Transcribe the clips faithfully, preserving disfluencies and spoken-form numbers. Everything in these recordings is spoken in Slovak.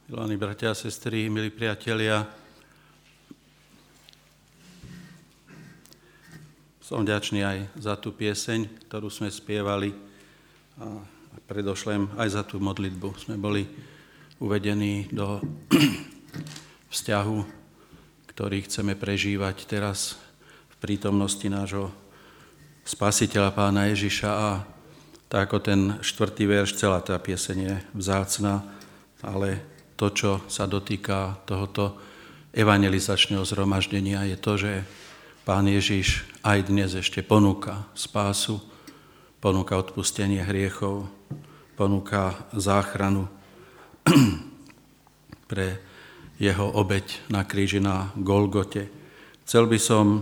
Milí bratia a sestry, milí priatelia, som vďačný aj za tú pieseň, ktorú sme spievali a predošlem aj za tú modlitbu. Sme boli uvedení do vzťahu, ktorý chceme prežívať teraz v prítomnosti nášho Spasiteľa Pána Ježiša a tak ako ten štvrtý verš, celá tá pieseň je vzácna, ale to, čo sa dotýka tohoto evangelizačného zhromaždenia, je to, že Pán Ježiš aj dnes ešte ponúka spásu, ponúka odpustenie hriechov, ponúka záchranu pre jeho obeť na kríži na Golgote. Chcel by som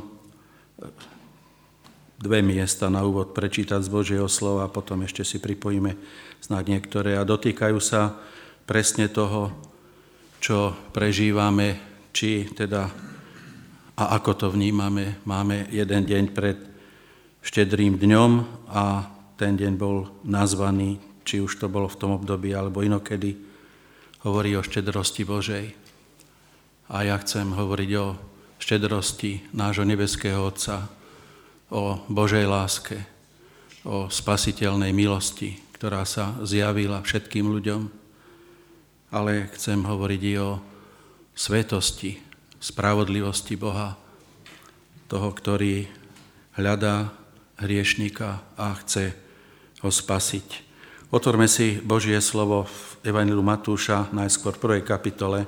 dve miesta na úvod prečítať z Božieho slova a potom ešte si pripojíme snáď niektoré a dotýkajú sa presne toho, čo prežívame, či teda a ako to vnímame. Máme jeden deň pred štedrým dňom a ten deň bol nazvaný, či už to bolo v tom období alebo inokedy, hovorí o štedrosti Božej. A ja chcem hovoriť o štedrosti nášho nebeského Otca, o Božej láske, o spasiteľnej milosti, ktorá sa zjavila všetkým ľuďom. Ale chcem hovoriť i o svetosti, spravodlivosti Boha, toho, ktorý hľadá hriešnika a chce ho spasiť. Otvorme si Božie slovo v Evanjeliu Matúša, najskôr v prvej kapitole.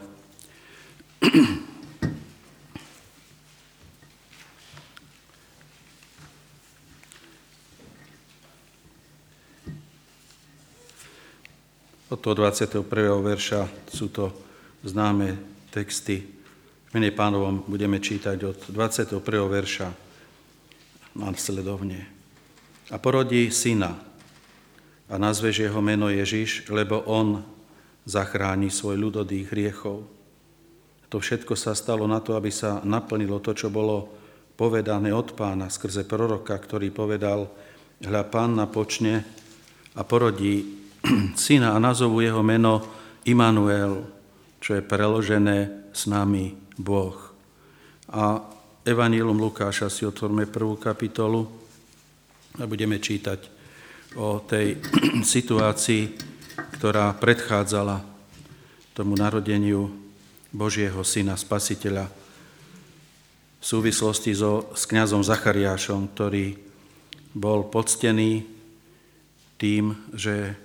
Od toho dvadsiateho prvého verša sú to známe texty. V mene Pánovom budeme čítať od dvadsiateho prvého verša následovne. A porodí syna a nazveš jeho meno Ježiš, lebo on zachráni svoj ľud od ich hriechov. To všetko sa stalo na to, aby sa naplnilo to, čo bolo povedané od Pána skrze proroka, ktorý povedal: hľa, Panna počne a porodí syna a nazovú jeho meno Immanuel, čo je preložené s nami Boh. A Evanjelium Lukáša si otvorme prvú kapitolu a budeme čítať o tej situácii, ktorá predchádzala tomu narodeniu Božieho syna, spasiteľa, v súvislosti so, s kňazom Zachariášom, ktorý bol poctený tým, že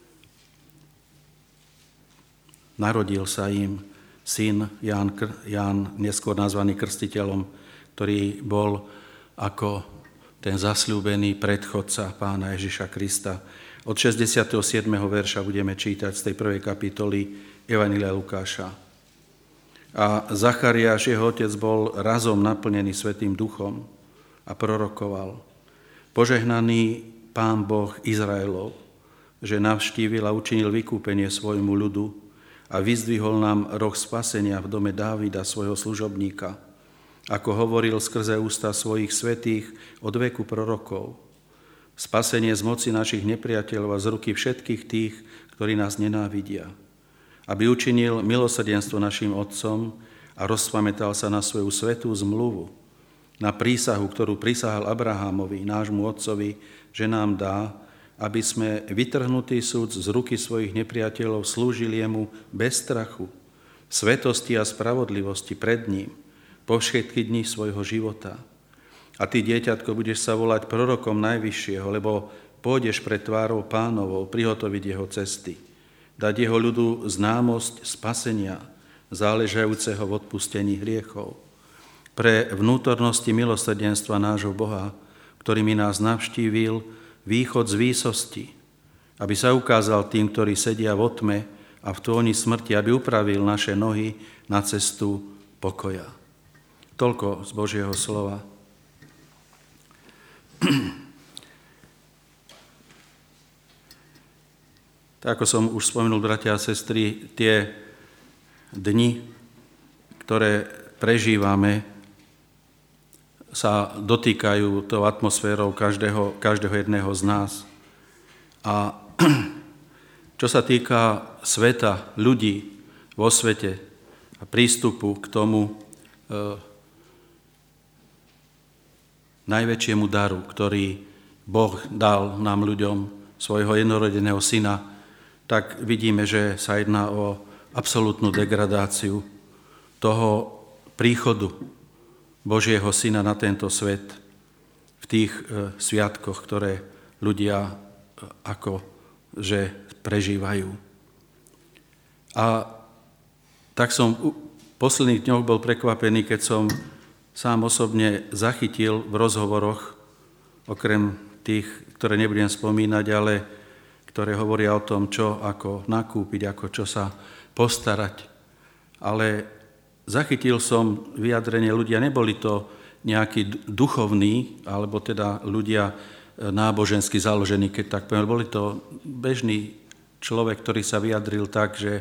narodil sa im syn Ján, Ján, neskôr nazvaný krstiteľom, ktorý bol ako ten zasľúbený predchodca Pána Ježiša Krista. Od šesťdesiateho siedmeho verša budeme čítať z tej prvej kapitoly Evanjelia Lukáša. A Zachariáš, jeho otec, bol razom naplnený Svätým Duchom a prorokoval: Požehnaný Pán Boh Izraelov, že navštívil a učinil vykúpenie svojmu ľudu a vyzdvihol nám roh spasenia v dome Dávida, svojho služobníka, ako hovoril skrze ústa svojich svätých od veku prorokov. Spasenie z moci našich nepriateľov a z ruky všetkých tých, ktorí nás nenávidia. Aby učinil milosrdenstvo našim otcom a rozpamätal sa na svoju svätú zmluvu, na prísahu, ktorú prisahal Abrahámovi, nášmu otcovi, že nám dá, aby sme vytrhnutý súd z ruky svojich nepriateľov slúžili jemu bez strachu, svetosti a spravodlivosti pred ním po všetky dni svojho života. A ty, dieťatko, budeš sa volať prorokom Najvyššieho, lebo pôjdeš pred tvárou Pánovou prihotoviť jeho cesty, dať jeho ľudu známosť spasenia, záležajúceho v odpustení hriechov, pre vnútornosti milosrdenstva nášho Boha, ktorými nás navštívil východ z výsosti, aby sa ukázal tým, ktorí sedia v otme a v tóni smrti, aby upravil naše nohy na cestu pokoja. Toľko z Božieho slova. Tak ako som už spomenul, bratia a sestry, tie dni, ktoré prežívame, sa dotýkajú tou atmosférou každého, každého jedného z nás. A čo sa týka sveta, ľudí, vo svete a prístupu k tomu e, najväčšiemu daru, ktorý Boh dal nám ľuďom, svojho jednorodeného syna, tak vidíme, že sa jedná o absolútnu degradáciu toho príchodu Božieho syna na tento svet v tých e, sviatkoch, ktoré ľudia e, ako že prežívajú. A tak som v posledných dňoch bol prekvapený, keď som sám osobne zachytil v rozhovoroch, okrem tých, ktoré nebudem spomínať, ale ktoré hovoria o tom, čo ako nakúpiť, ako čo sa postarať. Ale zachytil som vyjadrenie ľudia, neboli to nejakí duchovní, alebo teda ľudia nábožensky založení, keď tak poviem. Boli to bežný človek, ktorý sa vyjadril tak, že e,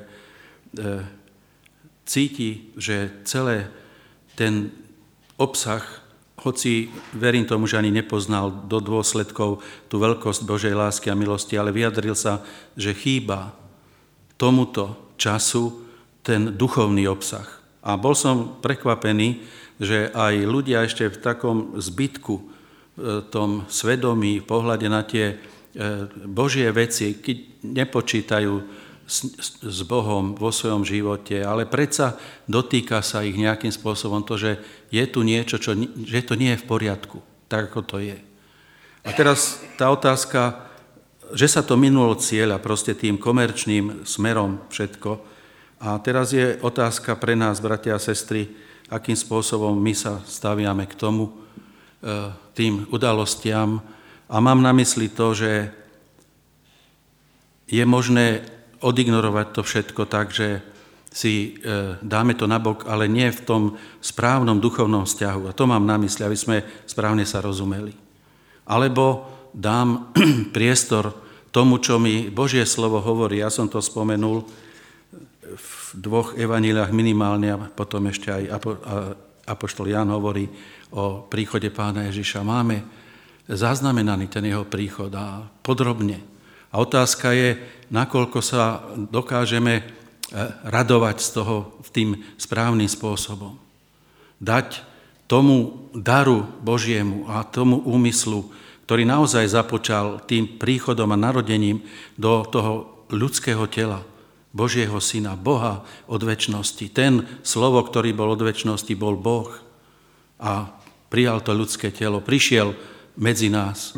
cíti, že celé ten obsah, hoci verím tomu, že ani nepoznal do dôsledkov tú veľkosť Božej lásky a milosti, ale vyjadril sa, že chýba tomuto času ten duchovný obsah. A bol som prekvapený, že aj ľudia ešte v takom zbytku, tom svedomí, pohľade na tie Božie veci, keď nepočítajú s Bohom vo svojom živote, ale predsa dotýka sa ich nejakým spôsobom to, že je tu niečo, čo, že to nie je v poriadku, tak ako to je. A teraz tá otázka, že sa to minulo cieľa proste tým komerčným smerom všetko. A teraz je otázka pre nás, bratia a sestry, akým spôsobom my sa staviame k tomu, tým udalostiam. A mám na mysli to, že je možné odignorovať to všetko tak, že si e, dáme to nabok, ale nie v tom správnom duchovnom vzťahu. A to mám na mysli, aby sme správne sa rozumeli. Alebo dám priestor tomu, čo mi Božie slovo hovorí. Ja som to spomenul v dvoch evaníliách minimálne, a potom ešte aj apoštol Ján hovorí o príchode Pána Ježiša. Máme zaznamenaný ten jeho príchod a podrobne. A otázka je, nakoľko sa dokážeme radovať z toho tým správnym spôsobom. Dať tomu daru Božiemu a tomu úmyslu, ktorý naozaj započal tým príchodom a narodením do toho ľudského tela, Božieho syna, Boha od večnosti. Ten slovo, ktorý bol od večnosti, bol Boh a prijal to ľudské telo, prišiel medzi nás.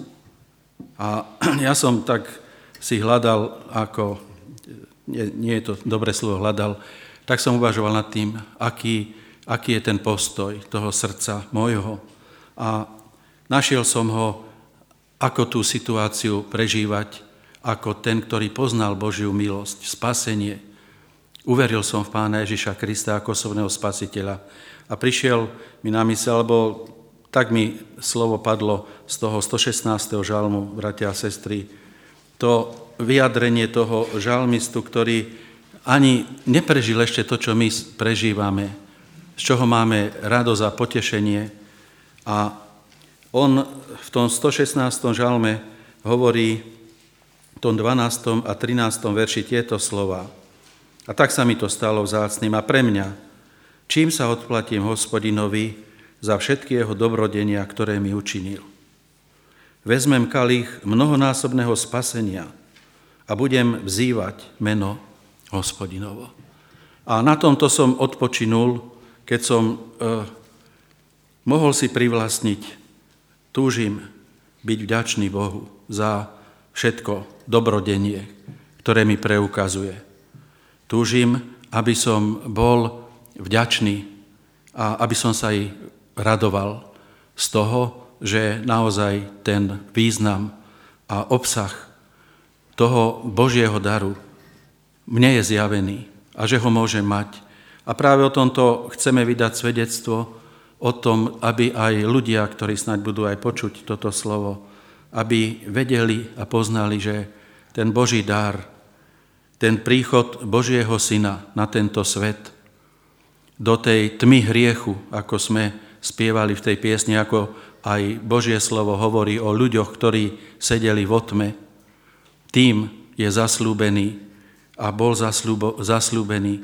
A ja som tak si hľadal, ako, nie, nie je to dobré slovo hľadal, tak som uvažoval nad tým, aký, aký je ten postoj toho srdca môjho. A našiel som ho, ako tú situáciu prežívať, ako ten, ktorý poznal Božiu milosť, spasenie. Uveril som v Pána Ježiša Krista ako osobného spasiteľa. A prišiel mi na mysel, alebo tak mi slovo padlo z toho stošestnásteho žalmu, bratia a sestry, to vyjadrenie toho žalmistu, ktorý ani neprežil ešte to, čo my prežívame, z čoho máme radosť a potešenie. A on v tom stošestnástom žalme hovorí v tom dvanástom a trinástom verši tieto slova. A tak sa mi to stalo vzácnym a pre mňa, čím sa odplatím Hospodinovi za všetky jeho dobrodenia, ktoré mi učinil. Vezmem kalich mnohonásobného spasenia a budem vzývať meno Hospodinovo. A na tomto som odpočinul, keď som e, mohol si privlastniť, túžim byť vďačný Bohu za všetko dobrodenie, ktoré mi preukazuje. Túžim, aby som bol vďačný a aby som sa aj radoval z toho, že naozaj ten význam a obsah toho Božieho daru mne je zjavený a že ho môžem mať. A práve o tomto chceme vydať svedectvo, o tom, aby aj ľudia, ktorí snáď budú aj počuť toto slovo, aby vedeli a poznali, že ten Boží dar, ten príchod Božieho syna na tento svet, do tej tmy hriechu, ako sme spievali v tej piesni, ako aj Božie slovo hovorí o ľuďoch, ktorí sedeli vo tme, tým je zasľúbený a bol zasľúbený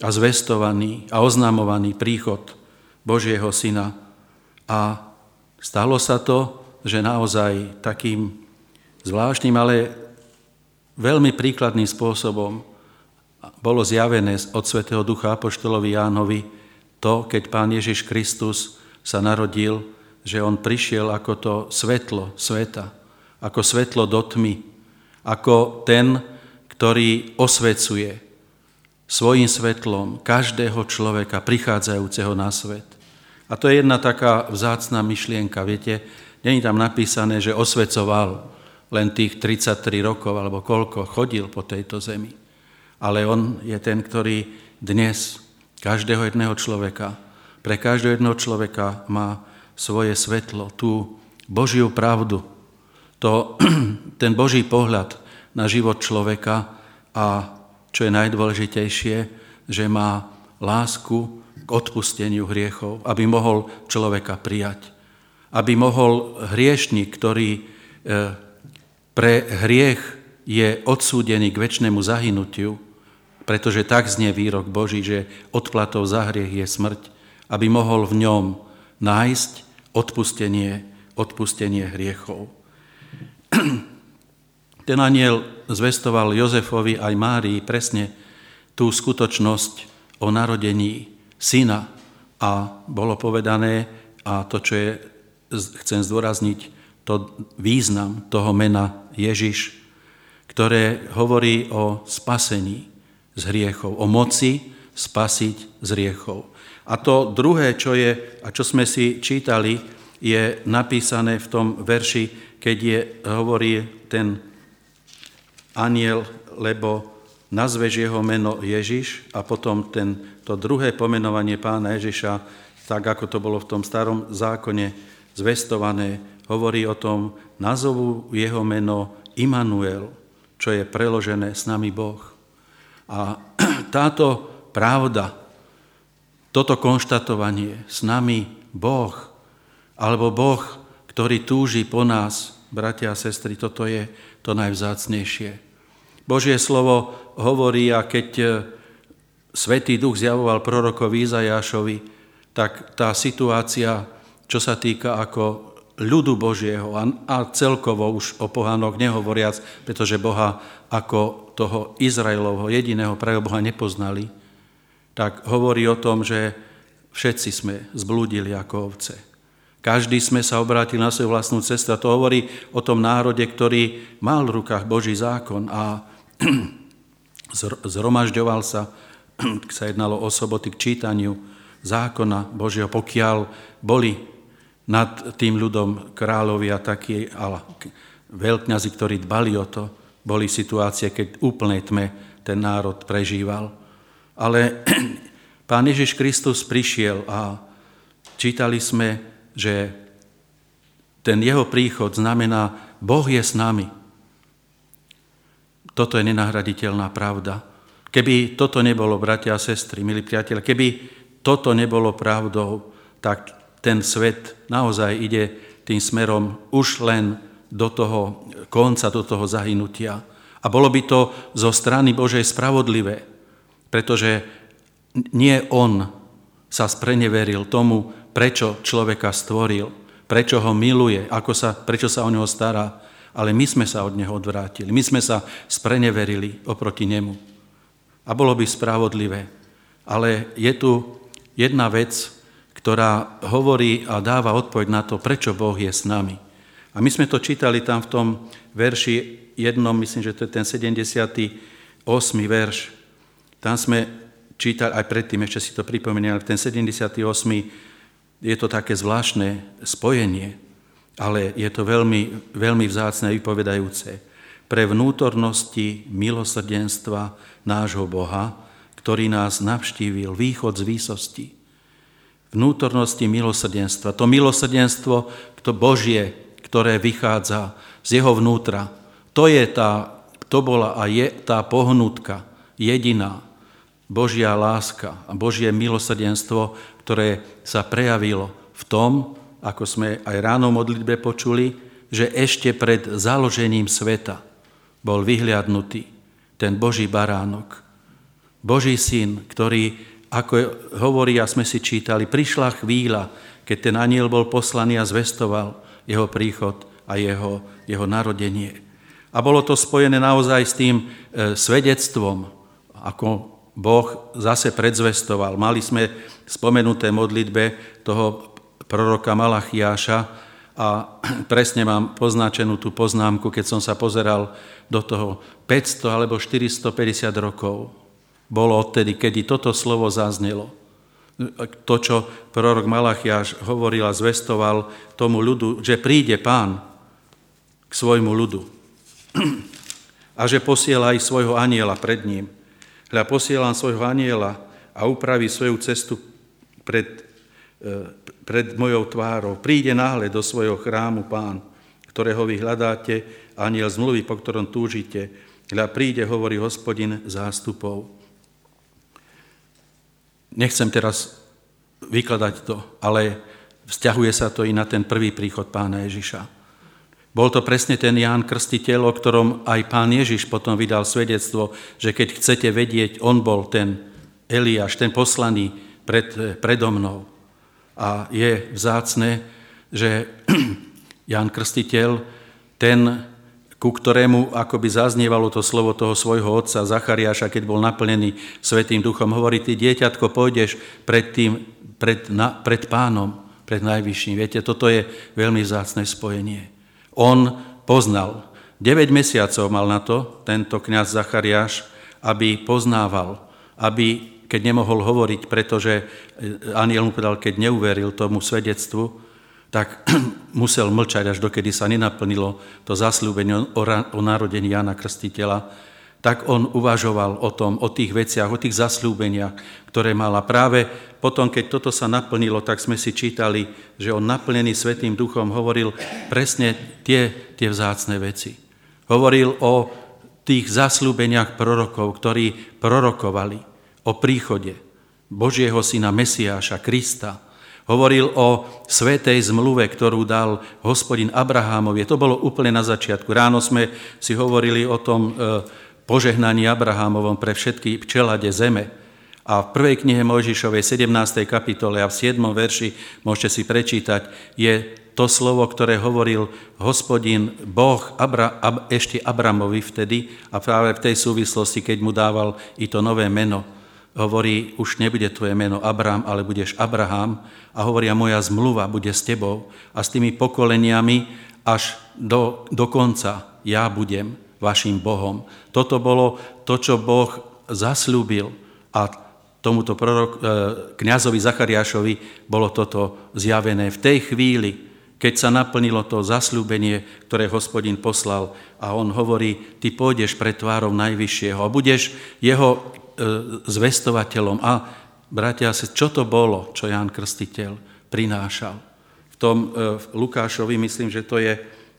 a zvestovaný a oznamovaný príchod Božieho Syna. A stalo sa to, že naozaj takým zvláštnym, ale veľmi príkladným spôsobom bolo zjavené od Svätého Ducha apoštolovi Jánovi to, keď Pán Ježiš Kristus sa narodil, že on prišiel ako to svetlo sveta, ako svetlo do tmy, ako ten, ktorý osvecuje svojím svetlom každého človeka prichádzajúceho na svet. A to je jedna taká vzácna myšlienka, viete, nie je tam napísané, že osvecoval len tých tridsaťtri rokov, alebo koľko chodil po tejto zemi. Ale on je ten, ktorý dnes každého jedného človeka, pre každého jedného človeka má svoje svetlo, tú Božiu pravdu, to, ten Boží pohľad na život človeka a čo je najdôležitejšie, že má lásku k odpusteniu hriechov, aby mohol človeka prijať. Aby mohol hriešnik, ktorý pre hriech je odsúdený k večnému zahynutiu, pretože tak znie výrok Boží, že odplatou za hriech je smrť, aby mohol v ňom nájsť odpustenie, odpustenie hriechov. Ten anjel zvestoval Jozefovi aj Márii presne tú skutočnosť o narodení syna a bolo povedané, a to, čo je, chcem zdôrazniť, to význam toho mena Ježiš, ktoré hovorí o spasení z hriechov, o moci spasiť z hriechov. A to druhé, čo je, a čo sme si čítali, je napísané v tom verši, keď je, hovorí ten anjel, lebo nazveš jeho meno Ježiš, a potom ten, to druhé pomenovanie Pána Ježiša, tak ako to bolo v tom starom zákone zvestované, hovorí o tom, nazvú jeho meno Immanuel, čo je preložené s nami Boh. A táto pravda, toto konštatovanie s nami Boh, alebo Boh, ktorý túži po nás, bratia a sestry, toto je to najvzácnejšie. Božie slovo hovorí, a keď Svätý Duch zjavoval prorokovi Izajášovi, tak tá situácia, čo sa týka ako ľudu Božieho a celkovo už o pohanoch nehovoriac, pretože Boha ako toho Izraelovho jediného pravého Boha nepoznali, tak hovorí o tom, že všetci sme zblúdili ako ovce. Každý sme sa obrátili na svoju vlastnú cestu, a to hovorí o tom národe, ktorý mal v rukách Boží zákon a zhromažďoval sa, sa jednalo o soboty k čítaniu zákona Božieho, pokiaľ boli nad tým ľudom kráľovia takí, ale veľkňazi, ktorí dbali o to, boli situácie, keď v úplnej tme ten národ prežíval. Ale Pán Ježiš Kristus prišiel a čítali sme, že ten jeho príchod znamená, Boh je s nami. Toto je nenahraditeľná pravda. Keby toto nebolo, bratia a sestry, milí priatelia, keby toto nebolo pravdou, tak ten svet naozaj ide tým smerom už len do toho konca, do toho zahynutia. A bolo by to zo strany Božej spravodlivé, pretože nie on sa spreneveril tomu, prečo človeka stvoril, prečo ho miluje, ako sa, prečo sa o neho stará, ale my sme sa od neho odvrátili, my sme sa spreneverili oproti nemu. A bolo by spravodlivé. Ale je tu jedna vec, ktorá hovorí a dáva odpoveď na to, prečo Boh je s nami. A my sme to čítali tam v tom verši jednom, myslím, že to je ten sedemdesiaty ôsmy verš. Tam sme čítali, aj predtým ešte si to pripomínali, ale v ten sedemdesiaty ôsmy je to také zvláštne spojenie, ale je to veľmi, veľmi vzácne vypovedajúce. Pre vnútornosti milosrdenstva nášho Boha, ktorý nás navštívil, východ z výsosti. Vnútornosti milosrdenstva. To milosrdenstvo, to Božie, ktoré vychádza z jeho vnútra. To je tá, to bola a je tá pohnutka jediná Božia láska a Božie milosrdenstvo, ktoré sa prejavilo v tom, ako sme aj ráno v modlitbe počuli, že ešte pred založením sveta bol vyhliadnutý ten Boží baránok. Boží syn, ktorý, ako hovorí, a sme si čítali, prišla chvíľa, keď ten anjel bol poslaný a zvestoval jeho príchod a jeho, jeho narodenie. A bolo to spojené naozaj s tým e, svedectvom, ako Boh zase predzvestoval. Mali sme spomenuté modlitbe toho proroka Malachiáša a presne mám poznačenú tú poznámku, keď som sa pozeral do toho päťsto alebo štyristopäťdesiat rokov. Bolo odtedy, kedy toto slovo zaznelo. To, čo prorok Malachiáš hovoril a zvestoval tomu ľudu, že príde Pán k svojmu ľudu a že posiela aj svojho anjela pred ním. Hľa, posielam svojho anjela a upraví svoju cestu pred, pred mojou tvárou. Príde náhle do svojho chrámu Pán, ktorého vy hľadáte, anjel zmluvy, po ktorom túžite. Hľa, príde, hovorí Hospodin zástupov. Nechcem teraz vykladať to, ale vzťahuje sa to i na ten prvý príchod Pána Ježiša. Bol to presne ten Ján Krstiteľ, o ktorom aj Pán Ježiš potom vydal svedectvo, že keď chcete vedieť, on bol ten Eliáš, ten poslaný pred, predo mnou. A je vzácne, že Ján Krstiteľ, ten, ku ktorému akoby zaznievalo to slovo toho svojho otca Zachariáša, keď bol naplnený Svätým Duchom, hovorí, ty dieťatko, pôjdeš pred tým, pred, na, pred Pánom, pred Najvyšším. Viete, toto je veľmi vzácne spojenie. On poznal, deväť mesiacov mal na to tento kňaz Zachariáš, aby poznával, aby, keď nemohol hovoriť, pretože anjel mu povedal, keď neuveril tomu svedectvu, tak musel mlčať, až dokedy sa nenaplnilo to zasľúbenie o narodení Jána Krstiteľa, tak on uvažoval o tom, o tých veciach, o tých zasľúbeniach, ktoré mal. A práve potom, keď toto sa naplnilo, tak sme si čítali, že on naplnený Svätým Duchom hovoril presne tie, tie vzácne veci. Hovoril o tých zasľúbeniach prorokov, ktorí prorokovali o príchode Božieho syna Mesiáša, Krista. Hovoril o svätej zmluve, ktorú dal Hospodin Abrahámovi. To bolo úplne na začiatku. Ráno sme si hovorili o tom požehnaní Abrahámovom pre všetky včelade zeme. A v prvej knihe Mojžišovej sedemnástej kapitole a v siedmom verši, môžete si prečítať, je to slovo, ktoré hovoril Hospodin Boh Abra, Ab, ešte Abramovi vtedy a práve v tej súvislosti, keď mu dával i to nové meno. Hovorí, už nebude tvoje meno Abram, ale budeš Abraham. A hovoria, moja zmluva bude s tebou a s tými pokoleniami až do, do konca ja budem vašim Bohom. Toto bolo to, čo Boh zasľúbil a tomuto prorok, kňazovi Zachariášovi bolo toto zjavené v tej chvíli, keď sa naplnilo to zasľúbenie, ktoré Hospodin poslal a on hovorí, ty pôjdeš pred tvárou Najvyššieho a budeš jeho zvestovateľom. A bratia, čo to bolo, čo Ján Krstiteľ prinášal? V tom v Lukášovi, myslím, že to je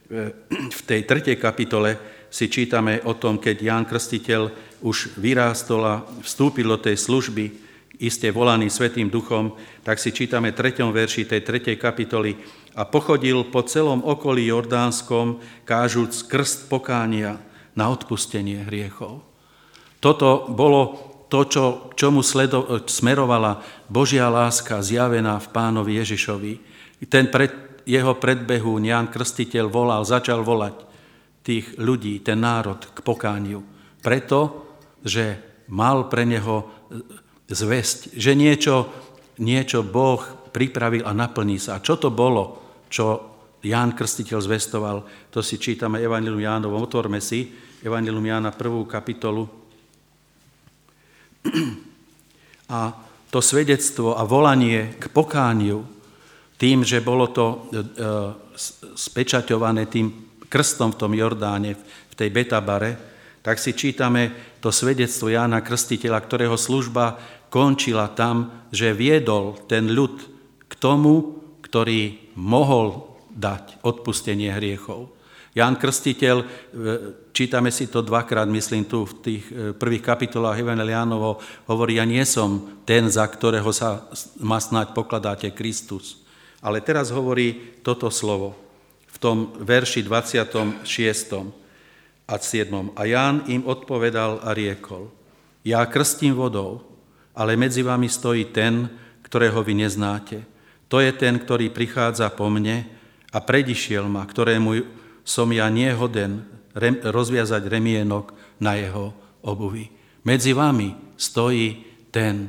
v tej tretej kapitole, si čítame o tom, keď Ján Krstiteľ už vyrástol a vstúpil do tej služby, iste volaný Svätým Duchom, tak si čítame v treťom verši tej tretej kapitoly a pochodil po celom okolí Jordánskom, kážuc krst pokánia na odpustenie hriechov. Toto bolo to, čo, k čomu sledo, smerovala Božia láska zjavená v Pánovi Ježišovi. Ten pred, jeho predbehu Ján Krstiteľ volal, začal volať tých ľudí, ten národ k pokániu. Preto, že mal pre neho zvesť, že niečo, niečo Boh pripravil a naplní sa. A čo to bolo, čo Ján Krstiteľ zvestoval? To si čítame Evangelium Jánovom. Otvorme si Evangelium Jána prvú kapitolu. A to svedectvo a volanie k pokániu tým, že bolo to spečaťované tým krstom v tom Jordáne, v tej Betabare, tak si čítame to svedectvo Jána Krstiteľa, ktorého služba končila tam, že viedol ten ľud k tomu, ktorý mohol dať odpustenie hriechov. Ján Krstiteľ, čítame si to dvakrát, myslím tu v tých prvých kapitolách Evanjelia Jánovo, hovorí, ja nie som ten, za ktorého sa má snáď pokladáte Kristus. Ale teraz hovorí toto slovo v tom verši dvadsiatom šiestom a siedmom A Ján im odpovedal a riekol, Ja krstím vodou, ale medzi vami stojí ten, ktorého vy neznáte. To je ten, ktorý prichádza po mne a predišiel ma, ktorému som ja nehoden rem, rozviazať remienok na jeho obuvi. Medzi vami stojí ten,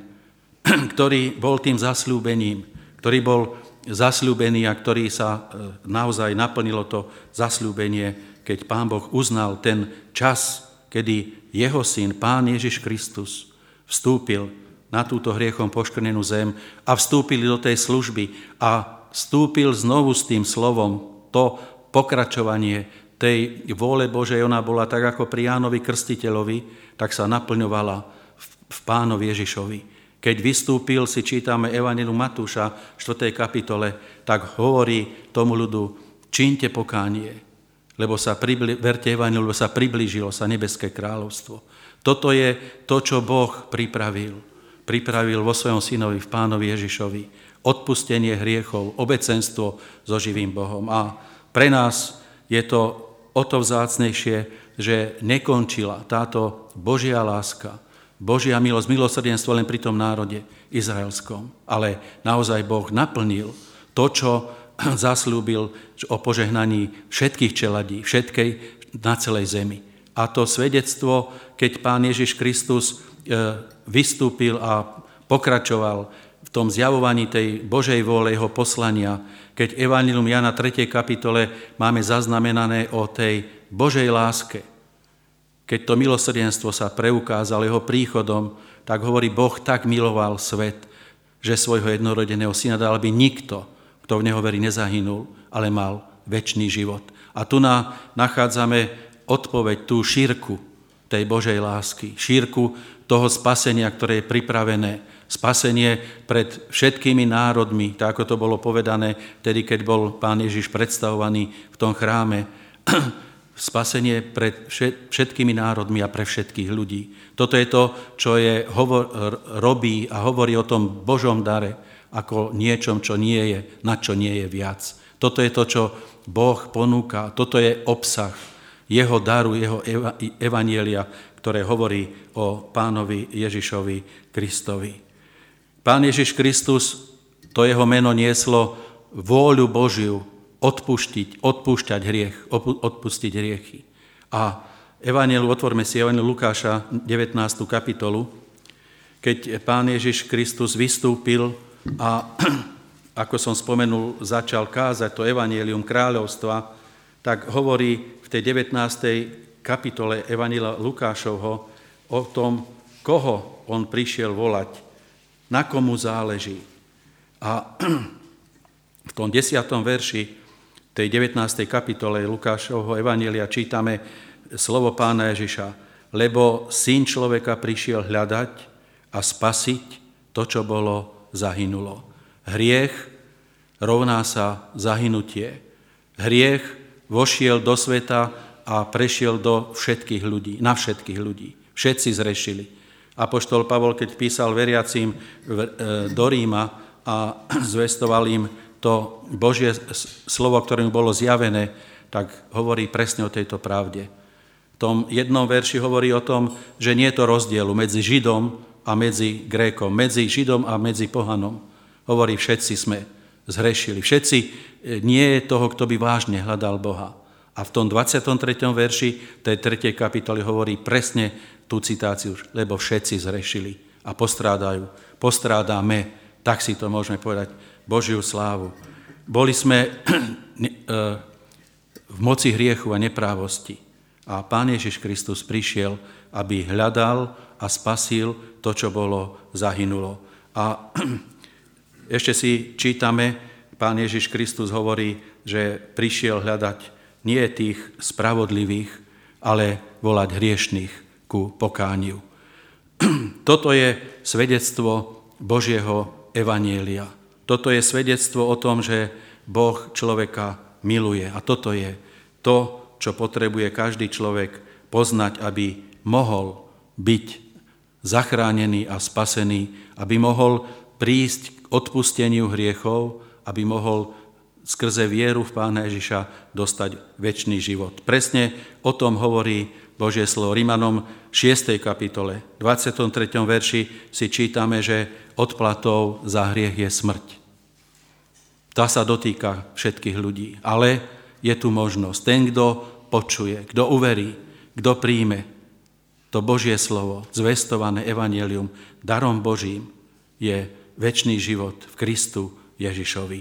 ktorý bol tým zasľúbením, ktorý bol zasľúbený a ktorý sa naozaj naplnilo to zasľúbenie, keď Pán Boh uznal ten čas, kedy jeho syn, Pán Ježiš Kristus, vstúpil na túto hriechom poškvrnenú zem a vstúpil do tej služby a vstúpil znovu s tým slovom, to pokračovanie tej vôle Božej, ona bola tak ako pri Jánovi Krstiteľovi, tak sa naplňovala v Pánovi Ježišovi. Keď vystúpil, si čítame Evanjelium Matúša v štvrtej kapitole, tak hovorí tomu ľudu, čínte pokánie, lebo sa pribli- verte Evanjeliu, lebo sa priblížilo sa nebeské kráľovstvo. Toto je to, čo Boh pripravil. Pripravil vo svojom synovi, v Pánovi Ježišovi. Odpustenie hriechov, obecenstvo so živým Bohom. A pre nás je to o to vzácnejšie, že nekončila táto Božia láska, Božia milosť, milosrdenstvo len pri tom národe izraelskom. Ale naozaj Boh naplnil to, čo zaslúbil o požehnaní všetkých čeladí, všetkej na celej zemi. A to svedectvo, keď Pán Ježiš Kristus vystúpil a pokračoval v tom zjavovaní tej Božej vôle, jeho poslania, keď Evanjelium Jana tretej kapitole máme zaznamenané o tej Božej láske, keď to milosrdenstvo sa preukázalo jeho príchodom, tak hovorí, Boh tak miloval svet, že svojho jednorodeného syna dal, aby nikto, kto v neho verí, nezahynul, ale mal večný život. A tu na, nachádzame odpoveď, tú šírku tej Božej lásky, šírku toho spasenia, ktoré je pripravené. Spasenie pred všetkými národmi, tak ako to bolo povedané, tedy keď bol Pán Ježiš predstavovaný v tom chráme. Spasenie pred všetkými národmi a pre všetkých ľudí. Toto je to, čo je, hovor, robí a hovorí o tom Božom dare, ako niečom, čo nie je, na čo nie je viac. Toto je to, čo Boh ponúka, toto je obsah jeho daru, jeho evanjelia, ktoré hovorí o Pánovi Ježišovi Kristovi. Pán Ježiš Kristus, to jeho meno nieslo vôľu Božiu, odpustiť, odpúšťať hriech, odpustiť hriechy. A Evanjelium, otvorme si Evanjelium Lukáša, devätnástu kapitolu, keď Pán Ježiš Kristus vystúpil a, ako som spomenul, začal kázať to Evanjelium kráľovstva, tak hovorí v tej devätnástej kapitole Evanjelia Lukášovho o tom, koho on prišiel volať, na komu záleží. A v tom desiatom verši tej devätnástej kapitole Lukášovho evanjelia čítame slovo Pána Ježiša. Lebo Syn človeka prišiel hľadať a spasiť to, čo bolo zahynulo. Hriech rovná sa zahynutie. Hriech vošiel do sveta a prešiel do všetkých ľudí, na všetkých ľudí. Všetci zrešili. Apoštol Pavol, keď písal veriacím do Ríma a zvestoval im to Božie slovo, ktoré mu bolo zjavené, tak hovorí presne o tejto pravde. V tom jednom verši hovorí o tom, že nie je to rozdielu medzi Židom a medzi Grékom, medzi Židom a medzi pohanom. Hovorí, všetci sme zhrešili. Všetci nie je toho, kto by vážne hľadal Boha. A v tom dvadsiatom treťom verši tej tretej kapitoly hovorí presne tú citáciu, lebo všetci zhrešili a postrádajú. Postrádame, tak si to môžeme povedať, Božiu slávu. Boli sme v moci hriechu a neprávosti. A Pán Ježiš Kristus prišiel, aby hľadal a spasil to, čo bolo zahynulo. A ešte si čítame, Pán Ježiš Kristus hovorí, že prišiel hľadať nie tých spravodlivých, ale volať hriešných ku pokániu. Toto je svedectvo Božieho evanjelia. Toto je svedectvo o tom, že Boh človeka miluje. A toto je to, čo potrebuje každý človek poznať, aby mohol byť zachránený a spasený, aby mohol prísť k odpusteniu hriechov, aby mohol skrze vieru v Pána Ježiša dostať večný život. Presne o tom hovorí Božie slovo. Rímanom šiestej kapitole, dvadsiatom treťom verši si čítame, že odplatou za hriech je smrť. Tá sa dotýka všetkých ľudí, ale je tu možnosť. Ten, kto počuje, kto uverí, kto príjme to Božie slovo, zvestované evanjelium, darom Božím, je večný život v Kristu Ježišovi.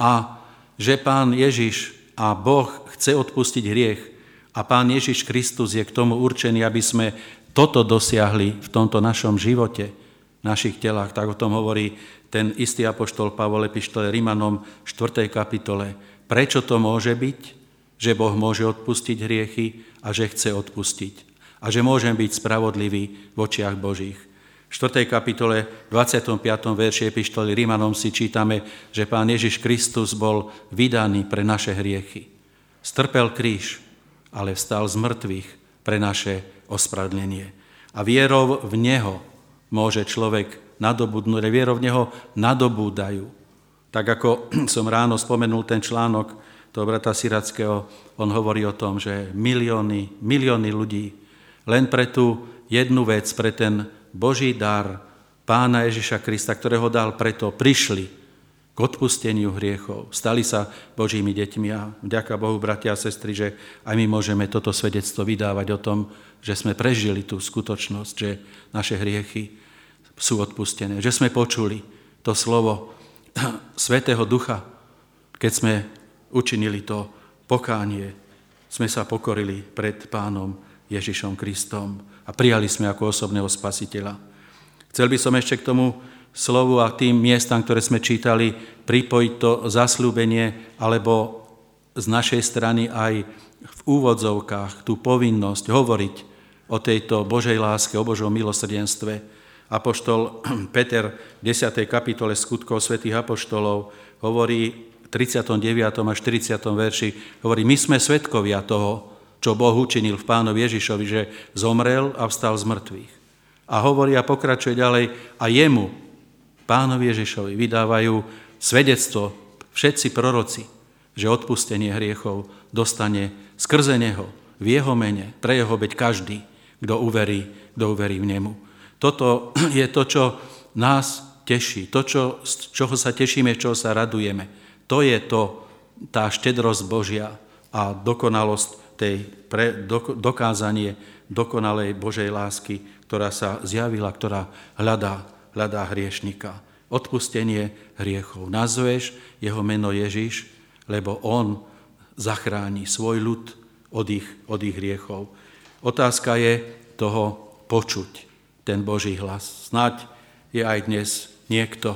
A že Pán Ježiš a Boh chce odpustiť hriech a Pán Ježiš Kristus je k tomu určený, aby sme toto dosiahli v tomto našom živote, v našich telách, tak o tom hovorí ten istý apoštol Pavol epištole Rimanom štvrtej kapitole. Prečo to môže byť, že Boh môže odpustiť hriechy a že chce odpustiť a že môžem byť spravodlivý v očiach Božích. V štvrtej kapitole dvadsiatom piatom verši epištoly Rimanom si čítame, že Pán Ježiš Kristus bol vydaný pre naše hriechy. Strpel kríž, ale vstal z mŕtvych pre naše ospravedlnenie. A vierou v Neho môže človek nadobudnúť, vierou v Neho nadobúdajú. Tak ako som ráno spomenul ten článok toho brata Sirackého, on hovorí o tom, že milióny, milióny ľudí len pre tú jednu vec, pre ten Boží dar Pána Ježiša Krista, ktorého dal preto, prišli k odpusteniu hriechov, stali sa Božími deťmi a vďaka Bohu, bratia a sestry, že aj my môžeme toto svedectvo vydávať o tom, že sme prežili tú skutočnosť, že naše hriechy sú odpustené, že sme počuli to slovo Svätého Ducha, keď sme učinili to pokánie, sme sa pokorili pred Pánom Ježišom Kristom a prijali sme ako osobného spasiteľa. Chcel by som ešte k tomu slovu a tým miestam, ktoré sme čítali, pripojiť to zasľúbenie, alebo z našej strany aj v úvodzovkách tú povinnosť hovoriť o tejto Božej láske, o Božom milosrdenstve. Apoštol Peter v desiatej kapitole Skutkov svätých apoštolov hovorí v tridsiatom deviatom a štyridsiatom verši, hovorí, my sme svedkovia toho, čo Boh učinil v Pánovi Ježišovi, že zomrel a vstal z mŕtvych. A hovorí a pokračuje ďalej, a jemu, Pánovi Ježišovi, vydávajú svedectvo všetci proroci, že odpustenie hriechov dostane skrze neho, v jeho mene, pre jeho obeť každý, kto uverí, kto uverí v nemu. Toto je to, čo nás teší, to, čo, z čoho sa tešíme, z čoho sa radujeme. To je to, tá štedrosť Božia a dokonalosť tej pre, do, dokázanie dokonalej Božej lásky, ktorá sa zjavila, ktorá hľadá, hľadá hriešnika. Odpustenie hriechov. Nazveš jeho meno Ježiš, lebo on zachráni svoj ľud od ich, od ich hriechov. Otázka je toho počuť, ten Boží hlas. Snáď je aj dnes niekto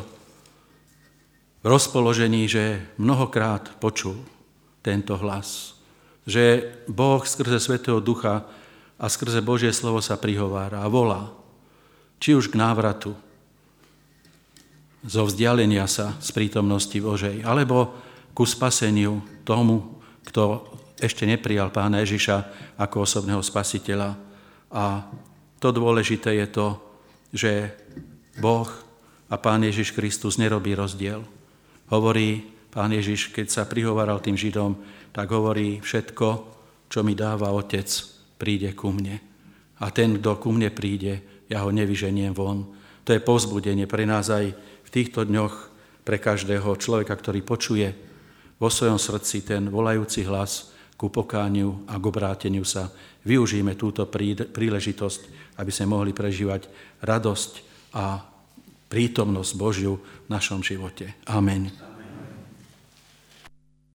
v rozpoložení, že mnohokrát počul tento hlas. Že Boh skrze Svätého Ducha a skrze Božie slovo sa prihovára a volá. Či už k návratu, zo vzdialenia sa z prítomnosti Božej, alebo ku spaseniu tomu, kto ešte neprijal Pána Ježiša ako osobného spasiteľa. A to dôležité je to, že Boh a Pán Ježiš Kristus nerobí rozdiel. Hovorí Pán Ježiš, keď sa prihováral tým Židom, tak hovorí, všetko, čo mi dáva Otec, príde ku mne. A ten, kto ku mne príde, ja ho nevyženiem von. To je povzbudenie pre nás aj v týchto dňoch, pre každého človeka, ktorý počuje vo svojom srdci ten volajúci hlas ku pokániu a k obráteniu sa. Využijeme túto príležitosť, aby sme mohli prežívať radosť a prítomnosť Božiu v našom živote. Amen.